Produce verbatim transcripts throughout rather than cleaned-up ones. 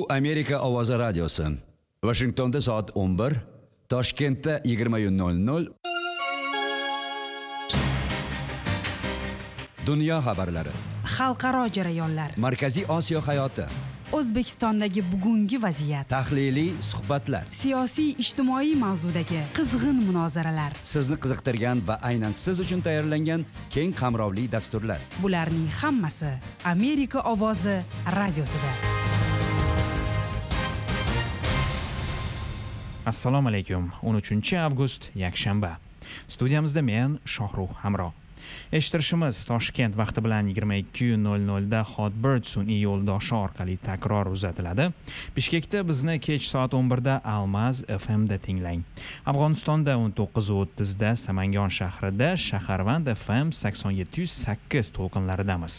Bu Amerika Ovozi radiosi. Washingtonda soat o'n bir, Toshkentda yigirma nol nol. Dunyo xabarlari. Xalqaro jarayonlar. Markaziy Osiyo hayoti. O'zbekistondagi bugungi vaziyat. Tahliliy suhbatlar. Siyosiy ijtimoiy mavzudagi qizg'in munozaralar. Sizni qiziqtirgan va aynan siz uchun tayyorlangan keng qamrovli dasturlar. Bularning hammasi Amerika Ovozi radiosida. Assalomu alaykum. o'n uchinchi avgust yakshanba. Studiyamizda men Shohruh Hamro. Eshittirishimiz Toshkent vaqti bilan yigirma ikki nol nol da Hotbird sun'iy yo'ldoshi orqali takror uzatiladi. Bishkekda bizni kech soat o'n bir da Almaz F M da tinglang. Afg'onistonda o'n to'qqiz o'ttiz da Samangon shahrida Shaharvand F M sakson yetti yuz sakkiz to'lqinlaridamiz.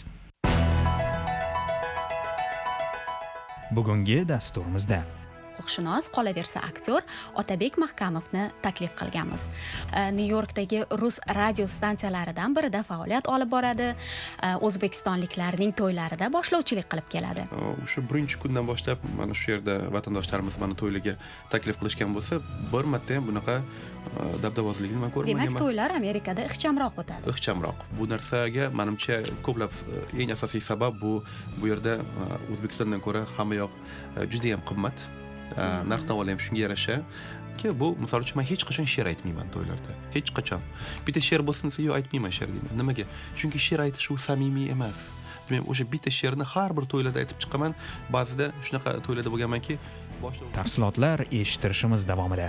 Bugungi dasturimizda huquqshunos, qolaversa aktyor Otabek Mahkamovni taklif qilganmiz. Nyu-Yorkdagi rus radio stansiyalaridan birida faoliyat olib boradi. O'zbekistonliklarning to'ylarida boshlovchilik qilib keladi. O'sha birinchi kundan boshlab mana shu yerda vatandoshlarimiz meni to'ylarga taklif qilishgan bo'lsa, bir marta ham bunaqa dabdabozligini men ko'rmaganman. Demak, to'ylar Amerikada ixchamroq o'tadi. Ixchamroq. Bu narsaga menimcha ko'plab eng asosiy sabab bu bu yerda O'zbekistondan ko'ra hamma yoq juda ham qimmat. Narx-navo ham shunga yarasha ki bu misol uchun men hech qachon she'r aytmayman to'ylarda. Hech qachon. Bitta she'r bo'lsin desa, yo'q aytmayman she'r deyman. Nimaga? Chunki she'r aytish u samimiy emas. Men o'sha bitta she'rni har bir to'ylarda aytib chiqaman. Ba'zida shunaqa to'ylarda bo'lganmanki, boshqa tafsilotlar eshittirishimiz davomida.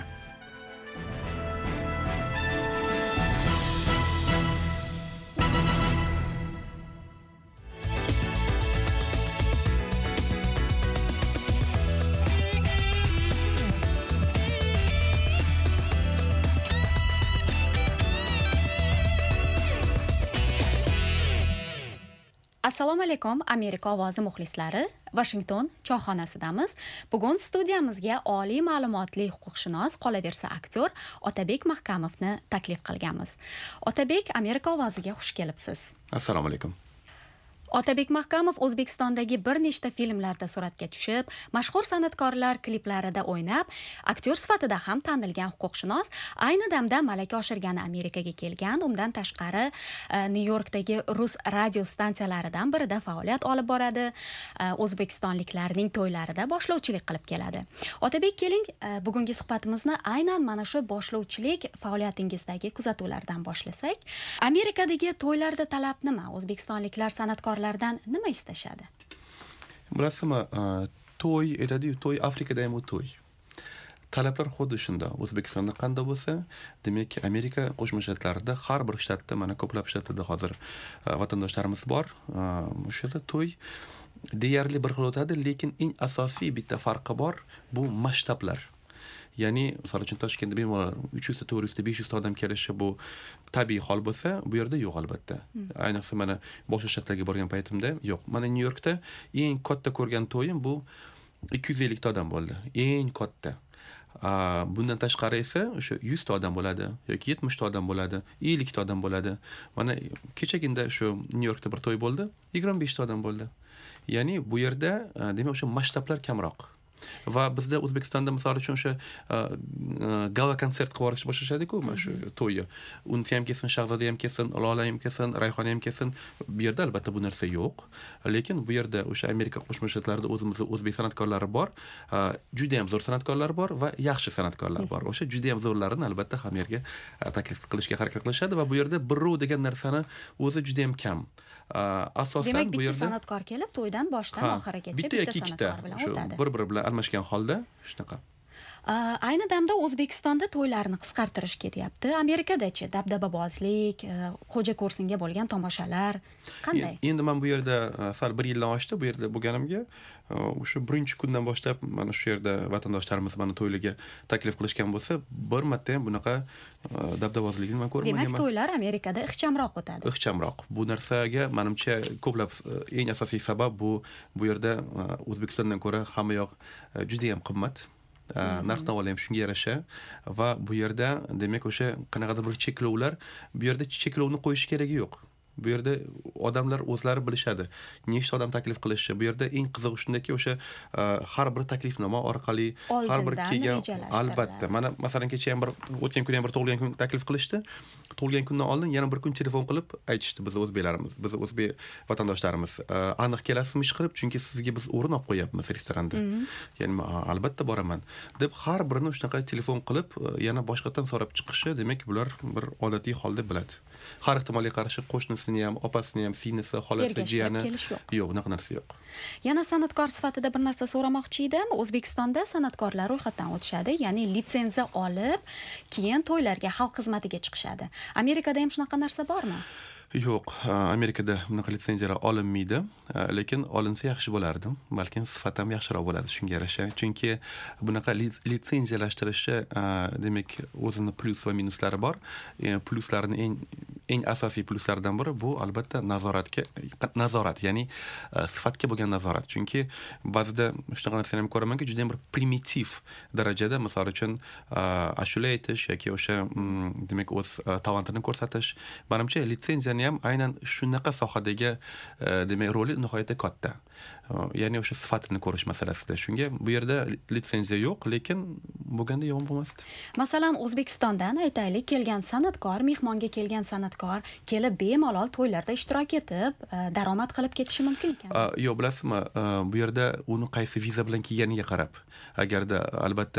Assalomu alaykum Amerika Ovozi muxlislari. Washington choyxonasidamiz. Bugun studiyamizga oliy ma'lumotli huquqshunos, qolaversa aktyor Otabek Mahkamovni taklif qilganmiz. Otabek, Amerika Ovoziga xush kelibsiz. Assalomu alaykum. Otabek Mahkamov O'zbekistondagi bir nechta filmlarda suratga tushib, mashhur san'atkorlar kliplarida o'ynab, aktyor sifatida ham tanilgan huquqshunos, ayni damda malaka oshirgani Amerikaga kelgan. Undan tashqari Nyu-Yorkdagi rus radio stansiyalaridan birida faoliyat olib boradi. O'zbekistonliklarning to'ylarida boshlovchilik qilib keladi. Otabek, keling, bugungi suhbatimizni aynan mana shu boshlovchilik faoliyatingizdagi kuzatuvlardan boshlasak. Amerikadagi to'ylarda talab nima? O'zbekistonliklar san'atkorlar lardan nima istashadi? Bilasizmi, to'y aytadi-yu, to'y Afrikada ham to'y. Talablar xuddi shunda. O'zbekistonda qanday bo'lsa, demak, Amerika Qo'shma Shtatlarida har bir shtatda, mana ko'plab shtatlarda hozir vatandoshlarimiz bor. O'sha yerda to'y deyarli bir xil o'tadi, lekin eng asosiy bitta farqi bor, bu masshtablar. Ya'ni, misol uchun Toshkentda bemalol uch yuz ta, to'rt yuz ta, besh yuz ta odam kelishi bu tabiiy hol bo'lsa, bu yerda yo'q albatta. Ayniqsa mana boshqa shtatlarga borgan paytimda yo'q. Mana Nyu-Yorkda eng katta ko'rgan to'yim bu ikki yuz ellik ta odam bo'ldi. Eng katta. Bundan tashqari esa o'sha yuz ta odam bo'ladi yoki yetmish ta odam bo'ladi, ellik ta odam bo'ladi. Mana kechaginda shu Nyu-Yorkda bir to'y bo'ldi, yigirma besh ta odam bo'ldi. Ya'ni bu yerda demak o'sha masshtablar kamroq. Va bizda O'zbekistonda misol uchun o'sha gala konsert qilib yuborish boshlashadi-ku, mana shu to'yni. Unsi ham kelsin, Shahzoda ham kelsin, Lola ham kelsin, Rayhona ham kelsin. Bu yerda albatta bu narsa yo'q. Lekin bu yerda o'sha Amerika Qo'shma Shtatlarida o'zimizning o'zbek san'atkorlari bor, juda ham zo'r san'atkorlar bor va yaxshi san'atkorlar bor. O'sha juda ham zo'rlarini albatta ham yerga taklif qilishga harakat qilishadi va bu yerda birrov degan narsani o'zi juda ham kam. Asosan demak, bu bitta yerda san'atkor kelib to'ydan boshdan oxirigacha bitta san'atkor bilan o'tadi. Bir-biri bilan almashgan holda shunaqa. Ayni damda O'zbekistonda to'ylarni qisqartirish ketyapti. Amerikadachi dabdababozlik, xo'ja ko'rsinga bo'lgan tomoshalar qanday? Endi men bu yerda sal bir yildan oshdi bu yerda bo'lganimga. O'sha birinchi kundan boshlab mana shu yerda vatandoshlarimiz meni to'ylarga taklif qilishgan bo'lsa, bir marta ham bunaqa dabdabozligini men ko'rmaganman. Demak, to'ylar Amerikada ixchamroq o'tadi. Ixchamroq. Bu narsaga menimcha ko'plab eng asosiy sabab bu bu yerda O'zbekistondan ko'ra hamma yoq juda ham qimmat. Narx-navo ham shunga yarasha va bu yerda demak o'sha qanaqadir bir cheklovlar, bu yerda cheklovni qo'yish keragi yo'q. Bu yerda odamlar o'zlari bilishadi. Nechta odam taklif qilishi. Bu yerda eng qizig'i shundaki, o'sha har bir taklifnoma orqali har bir kelgan albatta. Mana masalan kecha ham bir o'tgan kun ham bir tug'ilgan kun taklif qilishdi. Tug'ilgan kundan oldin yana bir kun telefon qilib aytishdi biz o'zbeklarimiz, biz o'zbek vatandoshlarimiz. Aniq kelasizmi ish qilib, chunki sizga biz o'rin olib qo'yapmiz restoranda. Ya'ni albatta boraman deb har birini shunaqa telefon qilib yana boshqatdan so'rab chiqishi, demak bular bir odatiy holda biladi. Har ehtimolga qarshi qo'shnisini ham, opasini ham, singlisi, xolasi, jiyani yo'q, unaqa narsa yo'q. Yana san'atkor sifatida bir narsa so'ramoqchi edim. O'zbekistonda san'atkorlar ro'yxatdan o'tishadi, ya'ni litsenziya olib, keyin to'ylarga, xalq xizmatiga chiqishadi. Amerikada ham shunaqa narsa bormi? Yo'q, Amerikada bunaqa litsenziyalar olinmaydi, lekin olinsa yaxshi bo'lardi. Balkim sifat ham yaxshiroq bo'ladi shunga yarasha. Chunki bunaqa litsenziyalashtirishni demak o'zini plyus va minuslari bor. Plyuslarini eng eng asosiy plyuslaridan biri bu albatta nazoratga nazorat, ya'ni sifatga bo'lgan nazorat. Chunki ba'zida shunaqa narsani ham ko'ramanki, juda ham bir primitiv darajada, misol uchun ashula aytish yoki o'sha demak o'z talantini ko'rsatish, menimcha litsenziyani ham aynan shunaqa sohadagi demak roli nihoyatda katta. Ya'ni o'sha sifatini ko'rish masalasida. Shunga bu yerda litsenziya yo'q, lekin bo'lganda yomon bo'lmasdi. Masalan, O'zbekistondan aytaylik, kelgan san'atkor, mehmonga kelgan san'atkor kelib bemalol to'ylarda ishtirok etib, daromad qilib ketishi mumkin ekan. Yo'q, bilasizmi, bu yerda uni qaysi viza bilan kelganiga qarab, agarda albatta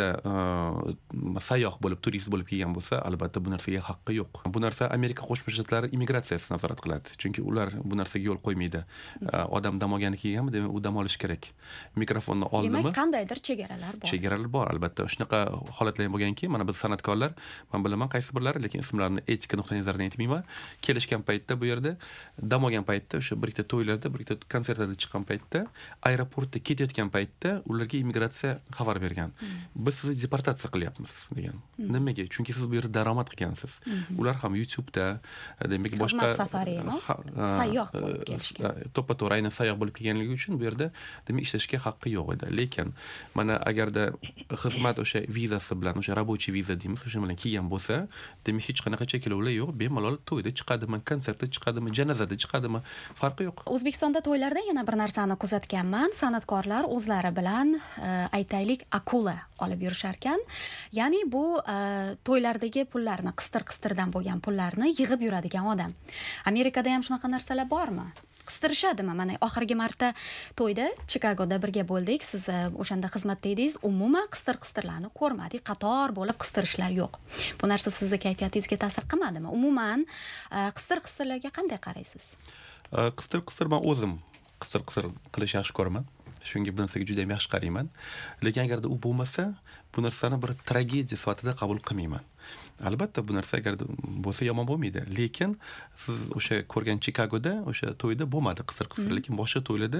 sayyoh bo'lib, turist bo'lib kelgan bo'lsa, albatta bu narsaga haqqi yo'q. Bu narsa Amerika Qo'shma Shtatlari immigratsiyasi nazorat qiladi. Chunki ular bu narsaga yo'l qo'ymaydi. Odam dam olgani kelganmi, demak u dam olish kerak. Mikrofonni oldimi? Demak, qandaydir chegaralar bor. Chegaralar bor, albatta. Shunaqa holatlar ham bo'lganki, mana biz san'atkorlar, men bilaman qaysi birlari, lekin ismlarini etika nuqtai nazaridan aytmayman. Kelishgan paytda bu yerda dam olgan paytda, o'sha bir ikkita to'ylarda, bir ikkita konsertlarda chiqqan paytda, aeroportda ketayotgan paytda ularga immigratsiya xabar bergan. Biz sizni deportatsiya qilyapmiz degan. Nimaga? Chunki siz bu yerda daromad qilgansiz. Ular ham YouTube'da, demak boshqa xizmat safari emas, sayyoh bo'lib kelishgan. To'ppa-to'g'ri aynan sayyoh bo'lib kelganligi uchun bu yerda demak ishlashga haqqi yo'q edi. Lekin mana agarda xizmat o'sha vizasi bilan, o'sha рабочий viza deymiz, o'sha bilan kelgan bo'lsa, demak hech qanaqa cheklovlar yo'q, bemalol to'yda chiqadimi, konsertda chiqadimi, janozada chiqadimi, farqi yo'q. O'zbekistonda to'ylarda yana bir narsani kuzatganman. San'atkorlar o'zlari bilan aytaylik akula olib yurishar ekan. Ya'ni bu to'ylardagi pullarni, qistir-qistirdan bo'lgan pullarni yig'ib yuradigan odam. Amerikada ham shunaqa narsalar bormi? Qistirishadimi? Mana oxirgi marta to'yda Chikagoda birga bo'ldik. Siz o'shanda xizmatda edingiz. Umuman qistir-qistirlarni ko'rmadik. Qator bo'lib qistirishlar yo'q. Bu narsa sizning kayfiyatingizga ta'sir qilmadimi? Umuman qistir-qistirlarga qanday qaraysiz? Qistir-qistir men o'zim qistir-qistir qilish yaxshi ko'raman. Shunga bu narsaga juda ham yaxshi qarayman. Lekin agarda u bo'lmasa, bu narsani bir tragediya sifatida qabul qilmayman. Albatta bu narsa agar bo'lsa yomon bo'lmaydi. Lekin siz o'sha ko'rgan Chikagoda o'sha to'yda bo'lmadi qisir-qisir, lekin boshqa to'ylarda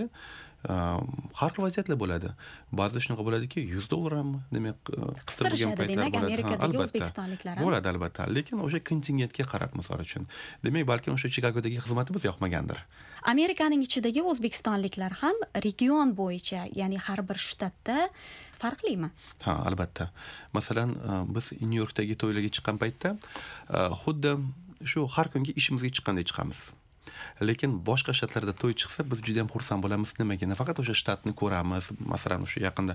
har xil vaziyatlar bo'ladi. Ba'zida shunaqa bo'ladiki, yuz dollarmi, demak, qistir bo'lgan paytlar bo'ladi. Amerikadagi o'zbekistonliklar ham bo'ladi albatta, lekin o'sha kontingentga qarab, misol uchun. Demak, balki o'sha Chikagodagi xizmatimiz yoqmagandir. Amerikaning ichidagi o'zbekistonliklar ham region bo'yicha, ya'ni har bir shtatda farqlimi? Ha, albatta. Masalan, biz Nyu-Yorkdagi to'ylarga chiqqan paytda xuddi shu har kungi ishimizga chiqqanday chiqamiz. Lekin boshqa shtatlarda to'y chiqsa, biz juda ham xursand bo'lamiz. Nimaga? Nafaqat o'sha shtatni ko'ramiz, masalan, o'sha yaqinda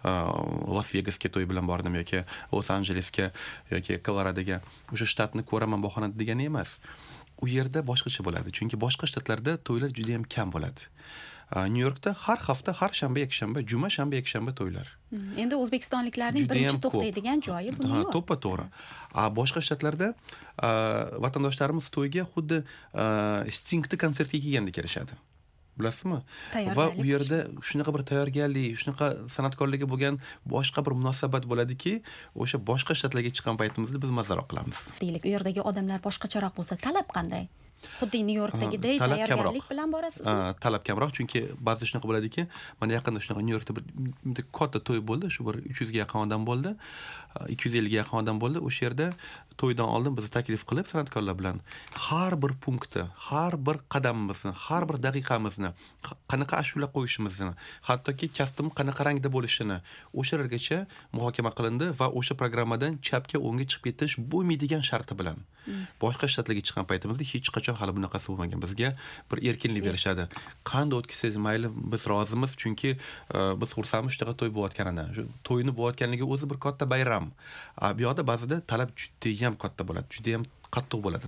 Las Vegasga to'y bilan bordim yoki Los Anjelesga yoki Koloradoga, o'sha shtatni ko'raman bahonada degani emas. U yerda boshqacha bo'ladi, chunki boshqa shtatlarda to'ylar juda ham kam bo'ladi. Nyu-Yorkda har hafta, har shanba, yakshanba, juma, shanba, yakshanba to'ylar. Endi o'zbekistonliklarning birinchi to'xtaydigan joyi bu. Ha, to'ppa-to'g'ri. Boshqa shtatlarda vatandoshlarimiz to'yga xuddi Stingni konsertiga kelgandek kelishadi. Bilasizmi? Va u yerda shunaqa bir tayyorgarlik, shunaqa san'atkorlarga bo'lgan boshqa bir munosabat bo'ladiki, o'sha boshqa shtatlarga chiqqan paytimizda biz mazaroq qilamiz. Deylik, u yerdagi odamlar boshqacharoq bo'lsa, talab qanday? Xuddi Nyu-Yorkdagidek tayyorgarlik bilan borasizmi? Talab kamroq, chunki ba'zida shunaqa bo'ladiki, mana yaqinda shunaqa Nyu-Yorkda bir katta to'y bo'ldi, shu bir uch yuz ga yaqin odam bo'ldi, ikki yuz ellik ga yaqin odam bo'ldi. O'sha yerda to'ydan oldin bizni taklif qilib san'atkorlar bilan har bir punktni, har bir qadamimizni, har bir daqiqamizni, qanaqa ashula qo'yishimizni, hattoki kostyum qanaqa rangda bo'lishini o'shalargacha muhokama qilindi va o'sha programmadan chapga o'ngga chiqib ketish bo'lmaydigan sharti bilan. Boshqa shtatlarga chiqqan paytimizda hech qachon uchun hali bunaqasi bo'lmagan. Bizga bir erkinlik berishadi. Qanday o'tkazsangiz mayli, biz rozimiz, chunki biz xursandmiz shunaqa to'y bo'layotganidan. Shu to'yni bo'layotganligi o'zi bir katta bayram. Bu yoqda ba'zida talab juda ham katta bo'ladi, juda ham qattiq bo'ladi.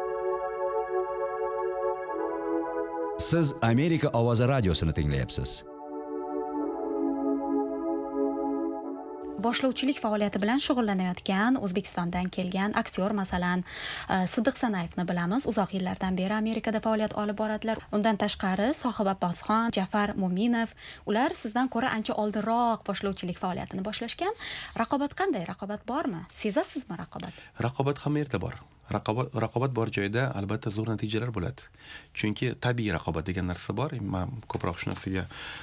Siz Amerika ovozi radiosini tinglayapsiz. Boshlovchilik faoliyati bilan shug'ullanayotgan O'zbekistondan kelgan aktyor, masalan, Sidiq Sanayevni bilamiz. Uzoq yillardan beri Amerikada faoliyat olib boradilar. Undan tashqari Sohib Abbosxon, Jafar Mo'minov, ular sizdan ko'ra ancha oldinroq boshlovchilik faoliyatini boshlashgan. Raqobat qanday? Raqobat bormi? Sezasizmi raqobat? Raqobat hamma yerda bor. Raqobat raqobat bor joyda albatta zo'r natijalar bo'ladi. Chunki tabiiy raqobat degan narsa bor. Men ko'proq shu narsaga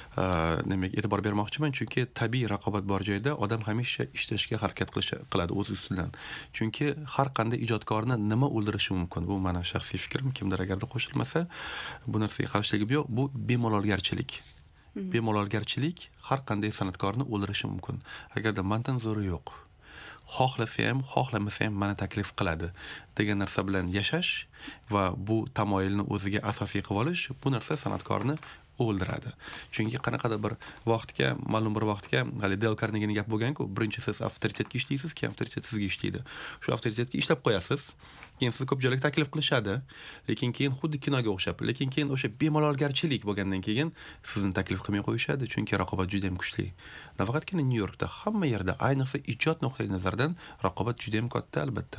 demak e'tibor bermoqchiman, chunki tabiiy raqobat bor joyda odam hamisha ishlashga harakat qiladi o'z ustidan. Chunki har qanday ijodkorni nima o'ldirishi mumkin. Bu meni shaxsiy fikrim. Kimdir agarda qo'shilmasa, bu narsaga qarshiligim yo'q. Bu bemalolgarchilik. Bemalolgarchilik har qanday san'atkorni o'ldirishi mumkin. Agarda mendan zo'ri yo'q. Xohlasa ham, xohlamasa ham meni taklif qiladi degan narsa bilan yashash va bu tamoyilni o'ziga asosiy qilib olish, bu narsa san'atkorni o'ldiradi. Chunki qanaqadir bir vaqtga, ma'lum bir vaqtga, hali Dale Carnegie'ning gap bo'lgan-ku, birinchi siz avtoritetga ishlaysiz, keyin avtoritet sizga ishlaydi. Shu avtoritetga ishlab qo'yasiz, keyin sizni ko'pchilik taklif qilishadi, lekin keyin xuddi kinoga o'xshab, lekin keyin o'sha bemalolgarchilik bo'lgandan keyin sizni taklif qilmay qo'yishadi, chunki raqobat juda ham kuchli. Nafaqatgina Nyu-Yorkda, hamma yerda, ayniqsa ijod nuqtai nazaridan raqobat juda ham katta albatta.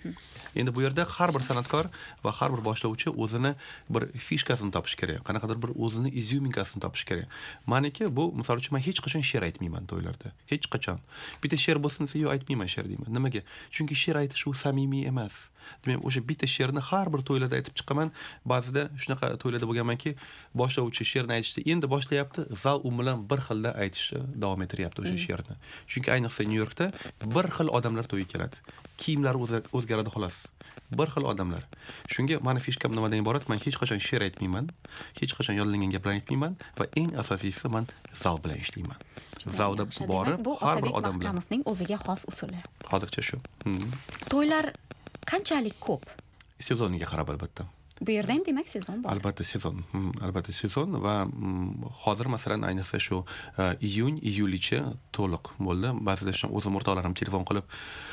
Endi bu yerda har bir san'atkor va har bir boshlovchi o'zini bir fishkasini topish kerak. Qanaqadir bir o'zini izyuminkasini topish kerak. Meniki bu, misol uchun, men hech qachon she'r aytmayman to'ylarda. Hech qachon. Bitta she'r bo'lsin desa, yo'q, aytmayman she'r deyman. Nimaga? Chunki she'r aytish u samimiy emas. Men o'sha bitta she'rni har bir to'ylarda aytib chiqaman. Ba'zida shunaqa to'ylarda bo'lganmanki, boshlovchi she'rni aytishda endi boshlayapti, zal u bilan bir xilda aytishni davom ettiryapti o'sha she'rni. Chunki ayniqsa Nyu-Yorkda bir xil odamlar to'yga keladi. Kiyimlari o'zgaradi xolos. Bir xil odamlar. Shunga meni fishkam nimadan iborat? Men hech qachon she'r aytmayman, hech qachon yodlangan gaplarni aytmayman va eng asosiysi men zal bilan ishlayman. Zalda borib, har bir odam bilan. Bu Mahkamovning o'ziga xos usuli. Hozircha shu. To'ylar qanchalik ko'p? Sezoniga qarab albatta. Bu yerda ham demak sezon bor. Albatta sezon. Albatta sezon va hozir masalan ayniqsa shu iyun, iyulgacha to'liq bo'ldi. Ba'zida shu o'zim o'rtoqlarim telefon qilib,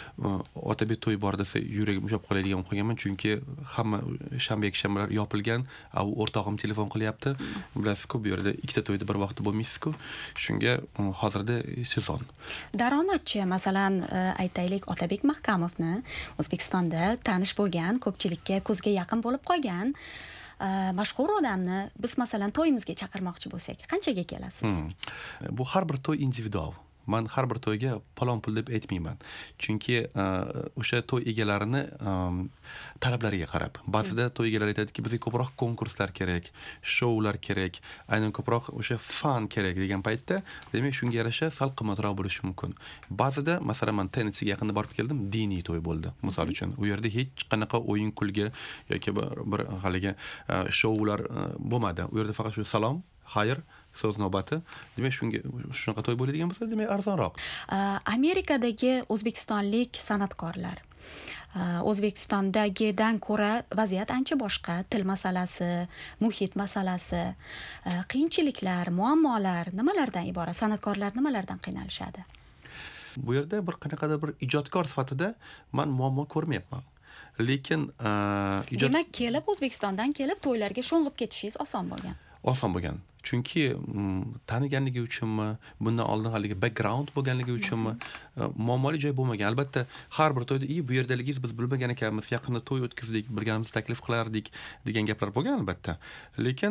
Otabek to'y bor desa, yuragim ushlab qoladigan qolganman, chunki hamma shanba yakshanbalar yopilgan, u o'rtog'im telefon qilyapti. Bilasiz-ku, bu yerda ikkita to'yda bir vaqtda bo'lmaysiz-ku. Shunga hozirda sezon. Daromadchi, masalan, aytaylik, Otabek Mahkamovni O'zbekistonda tanish bo'lgan, ko'pchilikka ko'zga yaqin bo'lib qolgan mashhur odamni biz masalan to'yimizga chaqirmoqchi bo'lsak, qanchaga kelasiz? Bu har bir to'y individual. Men har bir to'yga palon pul deb aytmayman. Chunki o'sha to'y egalarini talablariga qarab. Ba'zida to'y egalari aytadiki, bizga ko'proq konkurslar kerak, shoular kerak, aynan ko'proq o'sha fan kerak degan paytda, demak shunga yarasha sal qimmatroq bo'lishi mumkin. Ba'zida, masalan, men Tennesseega yaqinda borib keldim, diniy to'y bo'ldi, misol uchun. U yerda hech qanaqa o'yin kulgi yoki bir haligi shoular bo'lmadi. U yerda faqat shu salom, xayr, so'z navbati. Demak, shunga shunaqa to'y bo'ladigan bo'lsa, demak arzonroq. Amerikadagi o'zbekistonlik san'atkorlar O'zbekistondagidan ko'ra vaziyat ancha boshqa. Til masalasi, muhit masalasi, qiyinchiliklar, muammolar nimalardan iborat? San'atkorlar nimalardan qiynalishadi? Bu yerda bir qanaqadir bir ijodkor sifatida men muammo ko'rmayapman. Lekin ijod demak, kelib O'zbekistondan kelib to'ylarga sho'ng'ib ketishingiz oson bo'lgan. Oson bo'lgan. Chunki taniganligi uchunmi, bundan oldin haligi background bo'lganligi uchunmi, muammoli joy bo'lmagan. Albatta, har bir to'yda, "Ey, bu yerdaligingiz biz bilmagan ekanmiz, yaqinda to'y o'tkazdik, bilganimiz taklif qilardik" degan gaplar bo'lgan albatta. Lekin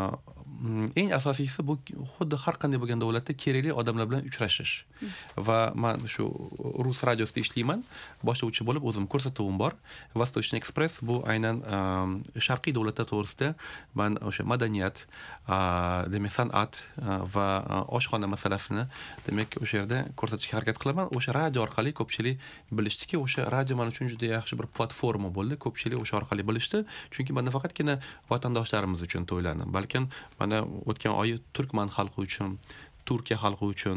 eng asosiysi bu xuddi har qanday bo'lgan davlatda kerakli odamlar bilan uchrashish. Va men shu Rus radiosida ishlayman, boshlovchi bo'lib o'zim ko'rsatuvim bor. Vostochniy Express bu aynan sharqiy davlatlar to'g'risida men o'sha madaniyat, demak san'at va oshxona masalasini demak o'sha yerda ko'rsatishga harakat qilaman. O'sha radio orqali ko'pchilik bilishdiki, o'sha radio men uchun juda yaxshi bir platforma bo'ldi. Ko'pchilik o'sha orqali bilishdi. Chunki men faqatgina vatandoshlarimiz uchun to'yladim, balkim mana o'tgan oyi Turkman xalqi uchun, Turkiya xalqi uchun,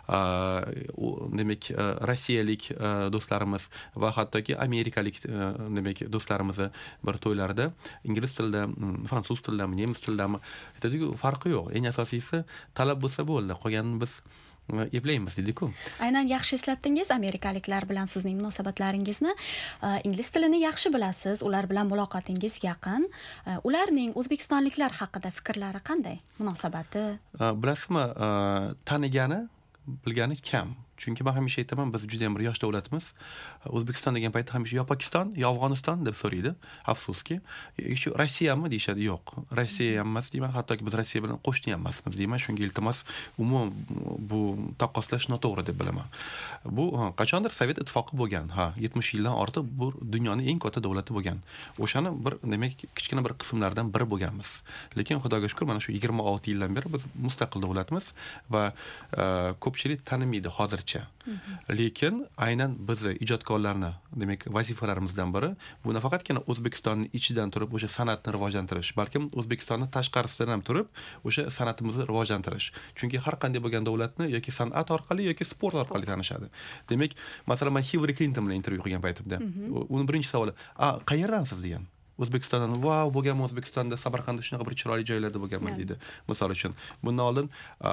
demak, rossiyalik do'stlarimiz va hattoki amerikalik demak do'stlarimizni bir to'ylarida ingliz tilida, fransuz tilidami, nemis tilidami aytadiku, farqi yo'q. Eng asosiysi talab bo'lsa bo'ldi. Qolganini biz eplaymiz deydi-ku. Aynan yaxshi eslatdingiz amerikaliklar bilan sizning munosabatlaringizni. Ingliz tilini yaxshi bilasiz, ular bilan muloqotingiz yaqin. Ularning o'zbekistonliklar haqida fikrlari qanday? Munosabati? Bilasizmi, tanigani, bilgani kam. Chunki men hamisha aytaman, biz juda ham bir yosh davlatimiz. O'zbekiston degan paytda hamisha yo Pokiston, yo Afg'oniston deb so'raydi. Afsuski. Shu Rossiyami deyshadi? Yo'q. Rossiya ham emas deyman, hattoki biz Rossiya bilan qo'shni ham emasmiz deyman. Shunga iltimos, umuman bu taqqoslash noto'g'ri deb bilaman. Bu qachondir Sovet ittifoqi bo'lgan. Ha, yetmish yildan ortiq bu dunyoning eng katta davlati bo'lgan. O'shani bir, demak, kichkina bir qismlardan biri bo'lganmiz. Lekin Xudoga shukr, mana shu yigirma olti yildan beri biz mustaqil davlatimiz va ko'pchilik tanimaydi hozircha. Lekin aynan bizni ijodkorlarni, demak, vazifalarimizdan biri bu nafaqatgina O'zbekistonning ichidan turib o'sha san'atni rivojlantirish, balkim O'zbekistonning tashqarisidan ham turib o'sha san'atimizni rivojlantirish. Chunki har qanday bo'lgan davlatni yoki san'at orqali yoki sport orqali tanishadi. Demak, masalan, men Hillary Clinton bilan intervyu qilgan paytimda, uni birinchi savoli, "A, qayerdansiz?" degan. O'zbekistondan, "Wow, bo'lganman O'zbekistonda, Samarqandda shunaqa bir chiroyli joylarda bo'lganman" deydi. Misol uchun, bundan oldin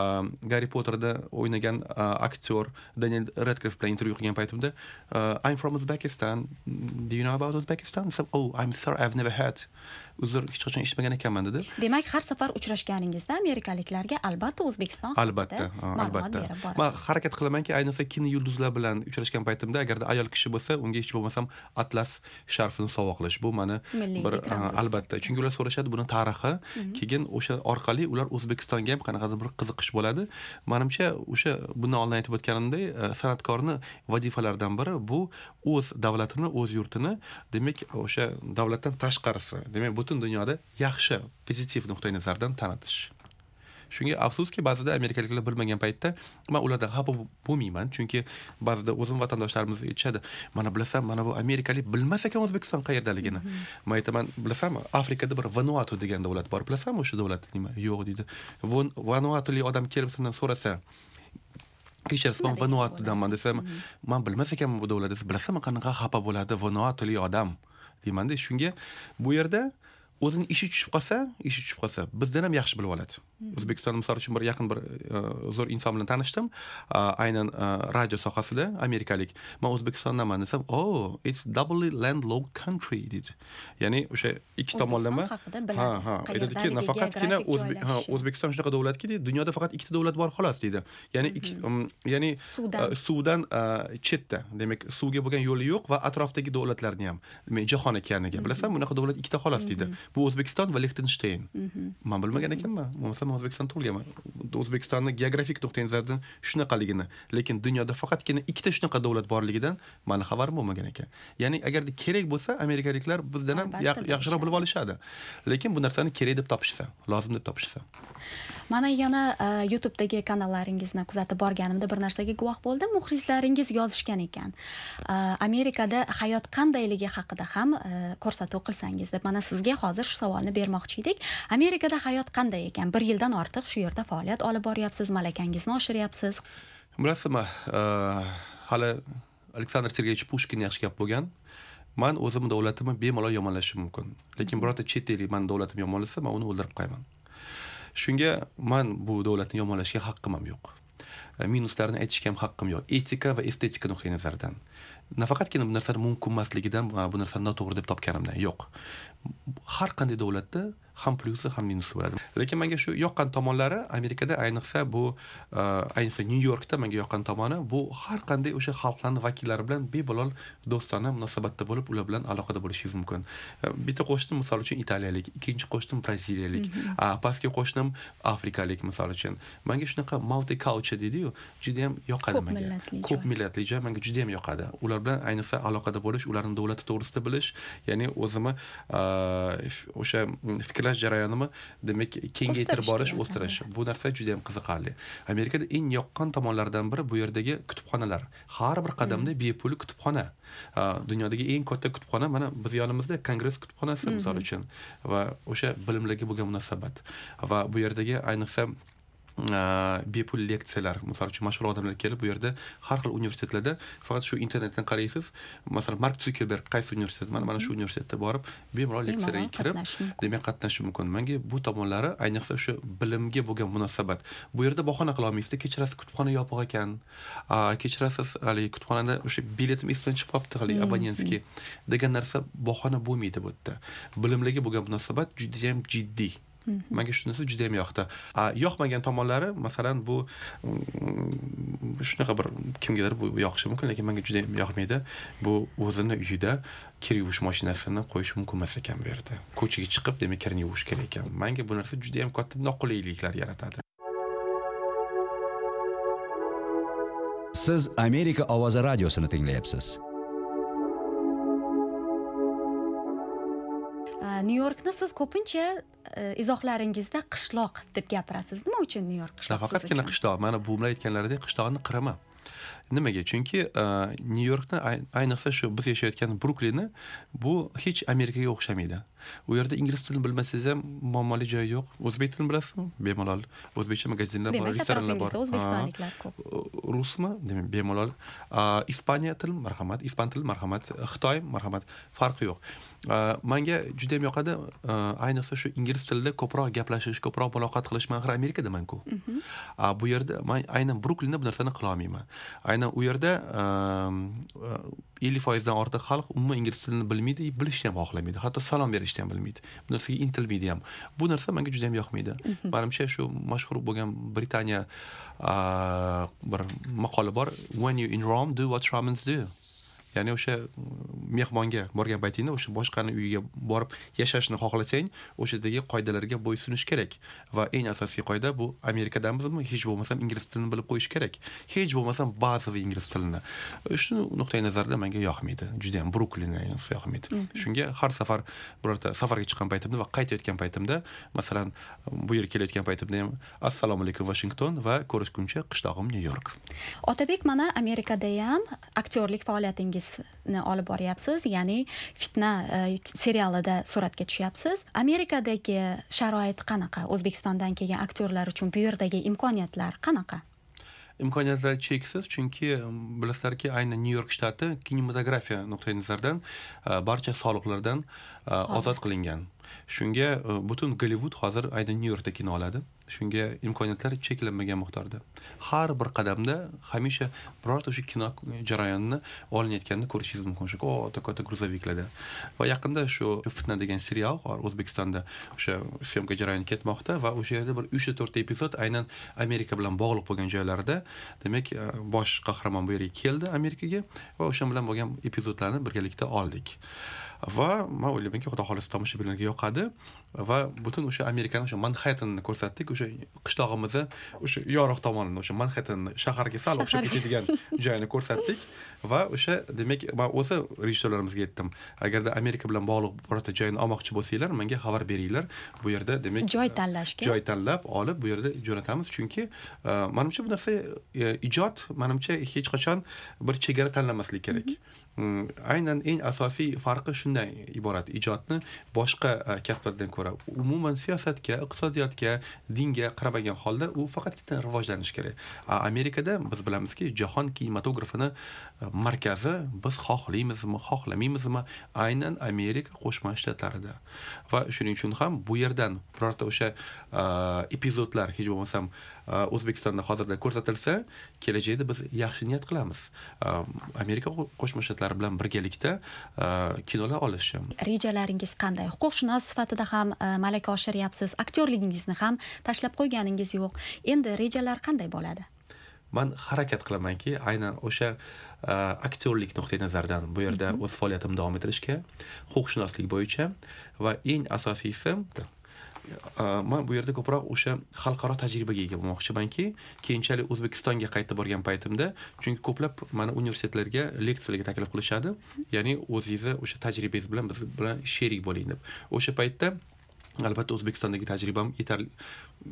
Harry Potterda o'ynagan aktyor Daniel Radcliffe bilan intervyu qilgan paytimda, "I'm from Uzbekistan. Do you know about Uzbekistan?" So, "Oh, I'm sorry, I've never heard." Uzr, hech qachon eshitmagan ekanman dedi. Demak, har safar uchrashganingizda amerikaliklarga albatta O'zbekiston haqida albatta, albatta. berib borasiz. Men harakat qilamanki, ayniqsa kino yulduzlar bilan uchrashgan paytimda agarda ayol kishi bo'lsa, unga hech bo'lmasam atlas sharfini sovg'a qilish. Bu meni bir albatta. Chunki ular so'rashadi buni tarixi, keyin o'sha orqali ular O'zbekistonga ham qanaqadir bir qiziqish bo'ladi. Menimcha, o'sha bundan oldin aytib o'tganimdek, san'atkorning vazifalaridan biri bu o'z davlatini, o'z yurtini, demak, o'sha davlatdan tashqarisi, demak, butun dunyoda yaxshi, pozitiv nuqtai nazardan tanitish. Shunga afsuski, ba'zida amerikaliklar bilmagan paytda men ulardan xafa bo'lmayman, chunki ba'zida o'zim vatandoshlarimiz aytishadi, "Mana bilasam, mana bu amerikalik bilmas ekan O'zbekiston qayerdaligini." Men aytaman, "Bilasanmi, Afrikada bir Vanuatu degan davlat bor. Bilasanmi o'sha davlatni nima?" "Yo'q" deydi. Vanuatulik odam kelib sendan so'rasa, "Kechirasiz, men Vanuatudanman" desam, "Men bilmas ekanman bu davlatni. Bilasanmi, qanaqa xafa bo'ladi Vanuatulik odam?" deymanda. Shunga bu yerda o'zini ishi tushib qolsa, ishi tushib qolsa, bizdan ham yaxshi bilib oladi. O'zbekiston misol uchun bir yaqin bir zo'r inson bilan tanishdim, aynan radio sohasida, amerikalik. Men O'zbekistondanman desam, "Oh, it's doubly landlocked country" dedi. Ya'ni o'sha ikki tomonlama, ha, ha, aytadiki, nafaqatgina O'zbekiston shunaqa davlatki, dunyoda faqat ikkita davlat bor xolos dedi. Ya'ni ya'ni suvdan chetda, demak, suvga bo'lgan yo'li yo'q va atrofdagi davlatlarni ham, demak, jahon ekaniga. Bilasan, bunaqa davlat ikkita xolos dedi. Bu O'zbekiston va Liechtenstein. Men bilmagan ekanman. Bo'lmasa O'zbekiston tug'ilganman. O'zbekistonning geografik nuqtai nazaridan shunaqaligini, lekin dunyoda faqatgina ikkita shunaqa davlat borligidan meni xabarim bo'lmagan ekan. Ya'ni agarda kerak bo'lsa, amerikaliklar bizdan ham yaxshiroq bilib olishadi. Lekin bu narsani kerak deb topishsa, lozim deb topishsa. Mana yana YouTube'dagi kanallaringizni kuzatib borganimda bir narsaga guvoh bo'ldim. Muxlislaringiz yozishgan ekan. Amerikada hayot qandayligi haqida ham ko'rsatuv qilsangiz deb. Mana sizga hozir shu savolni bermoqchi edik. Amerikada hayot qanday ekan? Bir yildan ortiq shu yerda faoliyat olib boryapsiz, malakangizni oshiryapsiz. Bilasizmi, hali Aleksandr Sergeyevich Pushkin yaxshi gap bo'lgan. Men o'zim davlatimni bemalol yomonlashim mumkin. Lekin birorta chet ellik men davlatim yomonlasa, men uni o'ldirib qo'yaman. Shunga men bu davlatni yomonlashga haqqim ham yo'q. Minuslarini aytishga ham haqqim yo'q. Etika va estetika nuqtai nazaridan. Nafaqatgina bu narsa mumkin emasligidan, bu narsani noto'g'ri deb topganimdan yo'q. Har qanday davlatda ham plyusi ham minusi bo'ladi. Lekin menga shu yoqqan tomonlari Amerikada, ayniqsa bu ayniqsa New Yorkda menga yoqqan tomoni bu har qanday o'sha xalqlarning vakillari bilan bemalol do'stona munosabatda bo'lib, ular bilan aloqada bo'lishingiz mumkin. Bitta qo'shnim misol uchun italiyalik, ikkinchi qo'shnim braziliyalik, pastki qo'shnim afrikalik misol uchun. Menga shunaqa multicultural deydi-yu, juda ham yoqadi menga. Ko'p millatli joy menga juda ham yoqadi. Ular bilan ayniqsa aloqada bo'lish, ularning davlati to'g'risida bilish, ya'ni o'zimni o'sha fikrlash jarayonini, demak, kengaytirib borish, o'stirish. Bu narsa juda ham qiziqarli. Amerikada eng yoqqan tomonlardan biri bu yerdagi kutubxonalar. Har bir qadamda bepul kutubxona. Dunyodagi eng katta kutubxona mana biz yonimizda Kongress kutubxonasi misol uchun va o'sha bilimlarga bo'lgan munosabat va bu yerdagi ayniqsa bepul leksiyalar, misol uchun mashhur odamlar kelib bu yerda har xil universitetlarda faqat shu internetdan qaraysiz. Masalan, Mark Zuckerberg qaysi universitet? Mana mana shu universitetda borib bemalol leksiyalarga kirib, demak qatnashish mumkin. Menga bu tomonlari, ayniqsa o'sha bilimga bo'lgan munosabat. Bu yerda bahona qila olmaysiz, kechirasiz kutubxona yopiq ekan. Kechirasiz, hali kutubxonada o'sha biletim esdan chiqib qolibdi, hali abonentskiy degan narsa bahona bo'lmaydi bu yerda. Bilimlarga bo'lgan munosabat juda ham jiddiy. Menga shunisi juda ham yoqdi. Yoqmagan tomonlari, masalan, bu shunaqa bir kimgadir bu yoqishi mumkin, lekin menga juda ham yoqmaydi. Bu o'zini uyida kir yuvish mashinasini qo'yish mumkin emas ekan bu yerda. Ko'chaga chiqib, demak, kirni yuvish kerak ekan. Menga bu narsa juda ham katta noqulayliklar yaratadi. Siz Amerika ovozi radiosini tinglayapsiz. Nyu-Yorkni siz ko'pincha izohlaringizda qishloq deb gapirasiz. Nima uchun Nyu-York qishloq? Faqatgina qishloq. Mana buvimlar aytganlaridek qishloqni qiraman. Nimaga? Chunki Nyu-Yorkni, ayniqsa shu biz yashayotgan Bruklinni, bu hech Amerikaga o'xshamaydi. U yerda ingliz tilini bilmasangiz ham muammoli joyi yo'q. O'zbek tilini bilasizmi? Bemalol. O'zbekcha magazinlar bor, restoranlar bor. O'zbekistonliklar ko'p. Rusmi? Demak, bemalol. Ispaniya tili, marhamat. Ispan tili, marhamat. Xitoy, marhamat. Farqi yo'q. Menga juda ham yoqadi, ayniqsa shu ingliz tilida ko'proq gaplashish, ko'proq muloqot qilish. Men axir Amerikadaman-ku. Bu yerda men aynan Bruklinda bu narsani qila olmayman. Aynan u yerda ellik foiz dan ortiq xalq umuman ingliz tilini bilmaydi, bilishni ham xohlamaydi. Hatto salom berishni ham bilmaydi. Bu narsaga intilmaydi ham. Bu narsa menga juda ham yoqmaydi. Menimcha shu mashhur bo'lgan Britaniya bir maqoli bor. When you in Rome, do what Romans do. Ya'ni o'sha mehmonga borgan paytingda o'sha boshqaning uyiga borib yashashni xohlasang, o'shadagi qoidalarga bo'ysunish kerak. Va eng asosiy qoida bu Amerikadamizmi, hech bo'lmasa ingliz tilini bilib qo'yish kerak. Hech bo'lmasa ba'zi ingliz tilini. Shu nuqtai nazarda menga yoqmaydi. Juda ham Bruklinga yoqmaydi. Shunga har safar birorta safarga chiqqan paytimda va qaytayotgan paytimda, masalan, bu yerga kelayotgan paytimda ham assalomu alaykum Washington va ko'rishguncha qishlog'im Nyu-York. Otabek, mana Amerikada ham aktyorlik faoliyatingiz olib boryapsiz, ya'ni Fitna serialida suratga tushyapsiz. Amerikadagi sharoit qanaqa? O'zbekistondan kelgan aktyorlar uchun bu yerdagi imkoniyatlar qanaqa? Imkoniyatlar cheksiz, chunki bilasizlarki, aynan Nyu-York shtati kinematografiya nuqtai nazaridan barcha soliqlardan ozod qilingan. Shunga butun Gollivud hozir aynan Nyu-Yorkda kino oladi. Shunga imkoniyatlar cheklanmagan miqdorda. Har bir qadamda hamisha birorta o'sha kino jarayonini olinayotganini ko'rishingiz mumkin. Shu katta gruzoviklarda. Va yaqinda shu Fitna degan serial O'zbekistonda o'sha syomka jarayoni ketmoqda va o'sha yerda bir uch to'rt ta aynan Amerika bilan bog'liq bo'lgan joylarda, demak, bosh qahramon bu yerga keldi Amerikaga va o'sha bilan bo'lgan epizodlarni birgalikda oldik. Va men o'ylaymanki, xudo xolisi tomoshabinlarga yoqadi va butun o'sha Amerikani, o'sha Manhattanni ko'rsatdik, o'sha qishlog'imizni, o'sha yorug' tomonini, o'sha Manhattan shaharga sal o'xshab ketadigan joyini ko'rsatdik va o'sha, demak, men o'zi rejissyorlarimizga aytdim, agarda Amerika bilan bog'liq birorta joyni olmoqchi bo'lsanglar, menga xabar beringlar. Bu yerda, demak, joy tanlashga, joy tanlab olib bu yerda jo'natamiz, chunki menimcha bu narsa ijod, menimcha hech qachon bir chegara tanlamaslik kerak. Aynan eng asosiy farqi shundan iborat. Ijodni boshqa kasblardan ko'ra umuman siyosatga, iqtisodiyotga, dinga qaramagan holda u faqatgina rivojlanish kerak. Amerikada biz bilamizki, jahon kinematografini markazi biz xohlaymizmi, xohlamaymizmi, aynan Amerika Qo'shma Shtatlarida. Va shuning uchun ham bu yerdan birorta o'sha epizodlar hech bo'lmasam O'zbekistonda hozirda ko'rsatilsa, kelajakda biz yaxshi niyat qilamiz. Amerika Qo'shma Shtatlari bilan birgalikda kinolar olishim. Rejalaringiz qanday? Huquqshunos sifatida ham malaka oshiryapsiz, aktyorligingizni ham tashlab qo'yganingiz yo'q. Endi rejalar qanday bo'ladi? Men harakat qilamanki, aynan o'sha aktyorlik nuqtai nazaridan bu yerda o'z faoliyatimni davom ettirishga, huquqshunoslik bo'yicha va eng asosiysi men bu yerda ko'proq o'sha xalqaro tajribaga ega bo'lmoqchimanki, keyinchalik O'zbekistonga qaytib borgan paytimda, chunki ko'plab mana universitetlarga leksiyalarga taklif qilishadi, ya'ni o'zingizni o'sha tajribangiz bilan biz bilan sherik bo'ling deb. O'sha paytda albatta O'zbekistondagi tajribam yetarli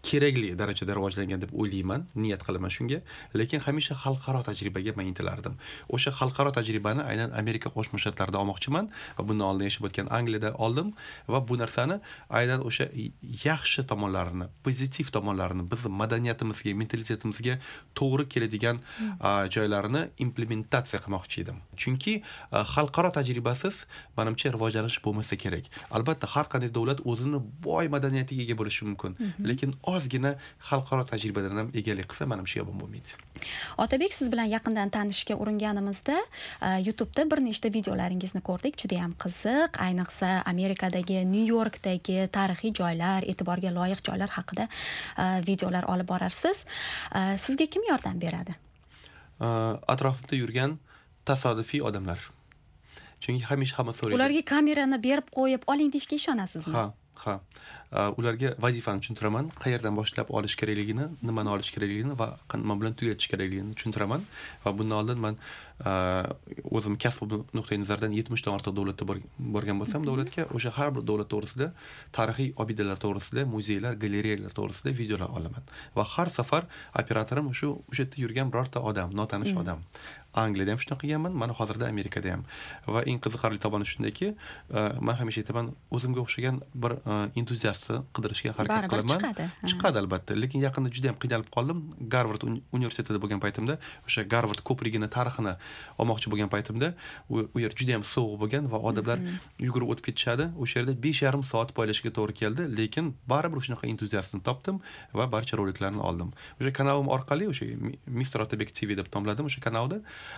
kerakli darajada rivojlangan deb o'ylayman, niyat qilaman shunga, lekin hamisha xalqaro tajribaga men intilardim. O'sha xalqaro tajribani aynan Amerika Qo'shma Shtatlarida olmoqchiman va bundan oldin yashab o'tgan Angliyada oldim va bu narsani aynan o'sha yaxshi tomonlarini, pozitiv tomonlarini, bizning madaniyatimizga, mentalitetimizga to'g'ri keladigan joylarini implementatsiya qilmoqchi edim. Chunki xalqaro tajribasiz menimcha rivojlanish bo'lmasa kerak. Albatta har qanday davlat o'zini boy madaniyatiga ega bo'lishi mumkin, lekin ozgina xalqaro tajribadan ham egalik qilsa menimcha yomon bo'lmaydi. Otabek, siz bilan yaqindan tanishishga uringanimizda YouTube'da bir nechta videolaringizni ko'rdik, juda ham qiziq, ayniqsa Amerikadagi, Nyu-Yorkdagi tarixiy joylar, e'tiborga loyiq joylar haqida videolar olib borarsiz. Sizga kim yordam beradi? Atrofimda yurgan tasodifiy odamlar. Chunki hamisha hamma so'raydi. Ularga kamerani berib qo'yib, oling deyishga ishonasizmi? Ha, ha. Ularga vazifani tushuntiraman, qayerdan boshlab olish kerakligini, nimani olish kerakligini va nima bilan tugatish kerakligini tushuntiraman va bundan oldin men o'zim kasb nuqtai nazaridan yetmishdan ortiq davlatda borgan bo'lsam, davlatga o'sha har bir davlat to'g'risida, tarixiy obidalar to'g'risida, muzeylar, galereyalar to'g'risida videolar olaman va har safar operatorim shu o'sha yerda yurgan birorta odam, notanish odam. Angliyada ham shunaqa qilganman, mana hozirda Amerikada ham. Va eng qiziqarli tomoni shundaki, men hamisha aytaman, o'zimga o'xshagan bir entuziastni qidirishga harakat qilaman. Chiqadi. Chiqadi albatta, lekin yaqinda juda ham qiynalib qoldim. Garvard universitetida bo'lgan paytimda, o'sha Garvard ko'prigini tarixini olmoqchi bo'lgan paytimda, u yer juda ham sovuq bo'lgan va odamlar yugurib o'tib ketishadi. O'sha yerda besh yarim soat poylashga to'g'ri keldi, lekin baribir shunaqa entuziastni topdim va barcha roliklarni oldim. O'sha kanalim orqali, o'sha Mister Otabek T V deb nomladim o'sha kanalda.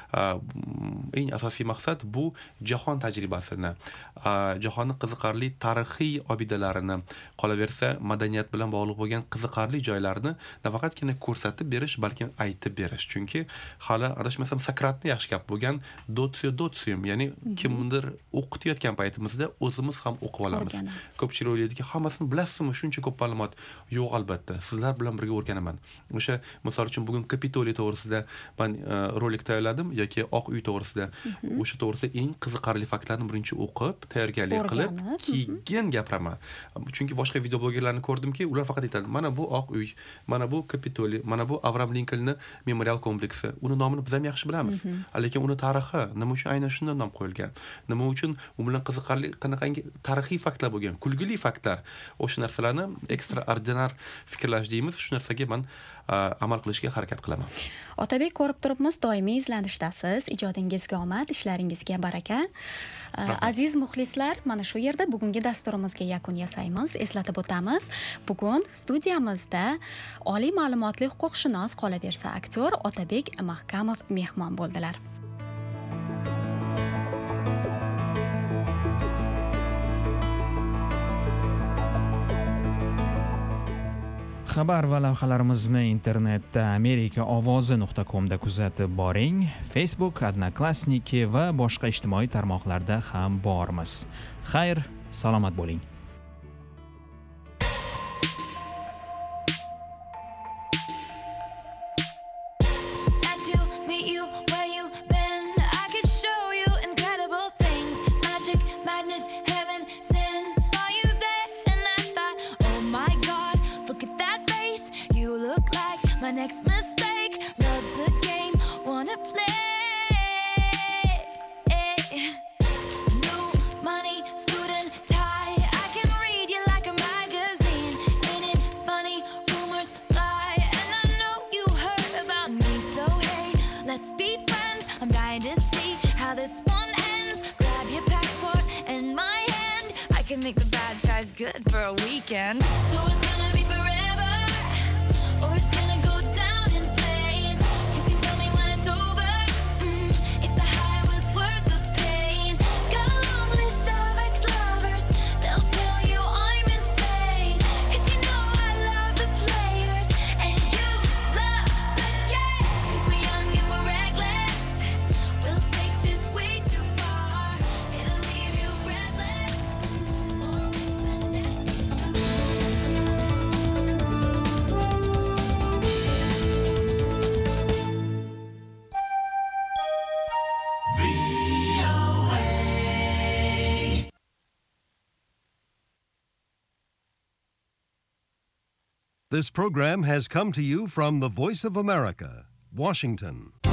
Eng asosiy maqsad bu jahon tajribasini, jahonning qiziqarli tarixiy obidalarini, qolaversa madaniyat bilan bog'liq bo'lgan qiziqarli joylarni nafaqatgina ko'rsatib berish, balki aytib berish. Chunki hali adashmasam Sokratning yaxshi gap bo'lgan dotsio dotsium, ya'ni kimdir o'qitayotgan paytimizda o'zimiz ham o'qib olamiz. Ko'pchilik o'ylaydiki, hammasini bilasizmi, shuncha ko'p ma'lumot. Yo'q, albatta, sizlar bilan birga o'rganaman. O'sha misol uchun bugun Kapitoliy to'g'risida men rolik tayyorladim yoki Oq uy to'g'risida, o'sha to'g'risida eng qiziqarli faktlarni birinchi o'qib, tayyorgarlik qilib, keyin gapiraman. Chunki boshqa video blogerlarni ko'rdimki, ular faqat aytadi, mana bu Oq uy, mana bu Kapitoliy, mana bu Avram Linkolnning memorial kompleksi. Uni nomini biz ham yaxshi bilamiz. Lekin uni tarixi nima uchun aynan shunday nom qo'yilgan? Nima uchun u bilan qiziqarli qanaqangi tarixiy faktlar bo'lgan, kulgili faktlar, o'sha narsalarni ekstraordinar fikrlash deymiz, shu narsaga men amal qilishga harakat qilaman. Otabek, ko'rib turibmiz, doimiy izlanishdasiz. Ijodingizga omad, ishlaringizga baraka. Aziz muxlislar, mana shu yerda bugungi dasturimizga yakun yasaymiz. Eslatib o'tamiz, bugun studiyamizda oliy ma'lumotli huquqshunos, qolaversa aktyor Otabek Mahkamov mehmon bo'ldilar. Xabar va lavhalarimizni internetda amerika ovozi nuqta com da kuzatib boring. Facebook, Odnoklassniki va boshqa ijtimoiy tarmoqlarda ham bormiz. Xayr, salomat bo'ling. My next mistake, love's a game, wanna play. New money, suit and tie, I can read you like a magazine. Ain't it funny, rumors fly, and I know you heard about me. So hey, let's be friends, I'm dying to see how this one ends. Grab your passport and my hand, I can make the bad guys good for a weekend. So it's gonna be forever, or it's gonna This program has come to you from the Voice of America, Washington.